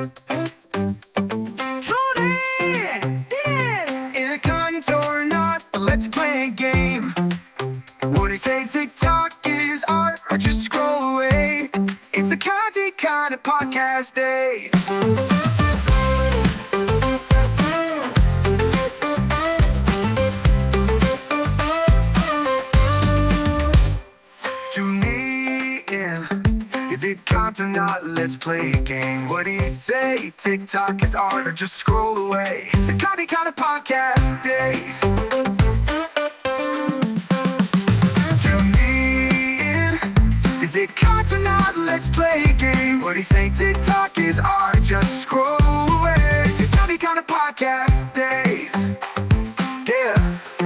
In content or not, let's play a game. What do you say, TikTok is art, or just scroll away? It's a content kind of podcast day. Tune me in. Is it content or not? Let's play a game. What do you say? TikTok is art, or just scroll away? It's a content kind of podcast days. Tune me in. Is it content or not? Let's play a game. What do you say? TikTok is art, just scroll away? It's a content kind of podcast days. Yeah.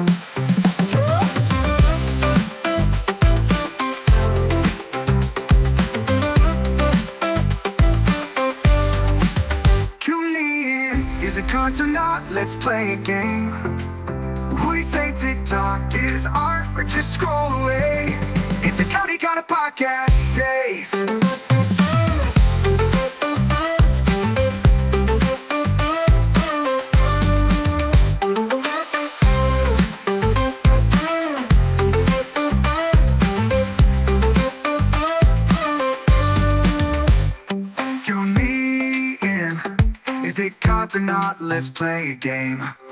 Is it content or not? Let's play a game. What do you say? TikTok is art, or just scroll away? It's a content kind of podcast days. Tune me in. Is it content or not? Let's play a game.